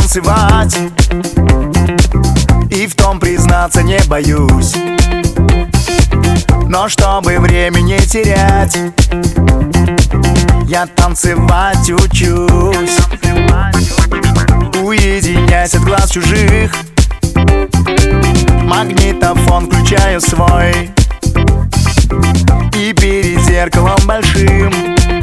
танцевать, и в том признаться не боюсь. Но чтобы время не терять, я танцевать учусь. Уединяясь от глаз чужих, магнитофон включаю свой, и перед зеркалом большим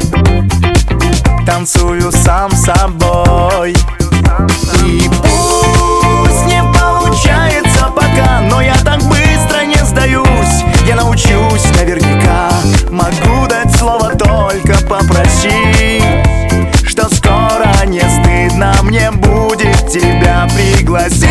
танцую сам с собой. И пусть не получается пока, но я так быстро не сдаюсь. Я научусь наверняка, могу дать слово, только попроси, что скоро не стыдно мне будет тебя пригласить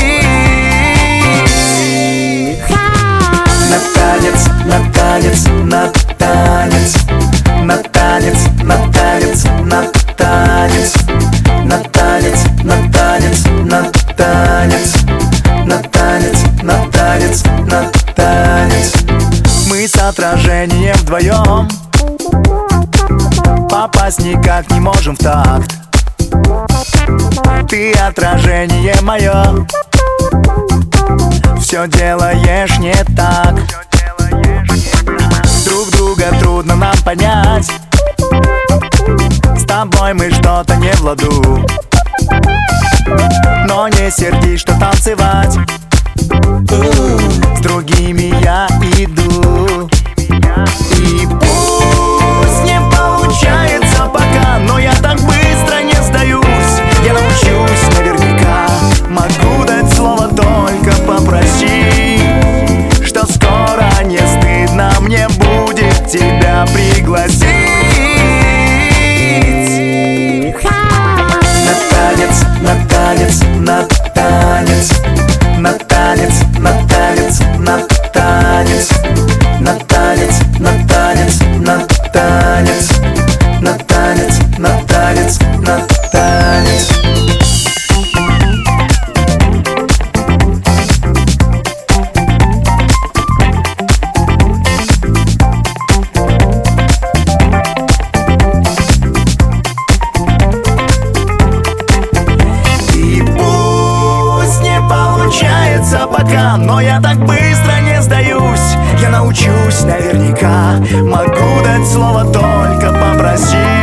на танец, на танец, на танец, на танец, на танец, на танец, на танец, на танец, на танец, на танец, на танец, на танец. Мы с отражением вдвоем попасть никак не можем в такт. Ты отражение мое, все делаешь не так. Друг друга трудно нам понять, с тобой мы что-то не в ладу. Но не сердись, что танцевать с другими я иду. И пусть не получается пока, но я так быстро не сдаюсь. Я научусь наверняка, могу дать слово, только попроси, что скоро не стыдно мне будет тебя пригласить на танец, на танец, на танец, на танец, на танец, на танец, на танец, на танец, на танец, на танец, на танец, на танец. Пока, но я так быстро не сдаюсь. Я научусь наверняка, могу дать слово, только попроси,